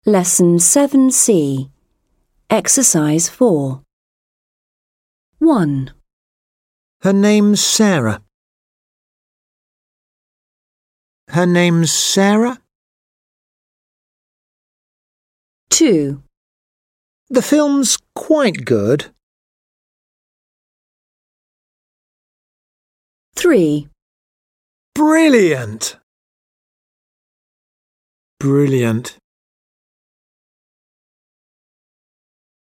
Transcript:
Lesson 7C, Exercise 4. 1. Her name's Sarah. Her name's Sarah? 2. The film's quite good. 3. Brilliant! Brilliant.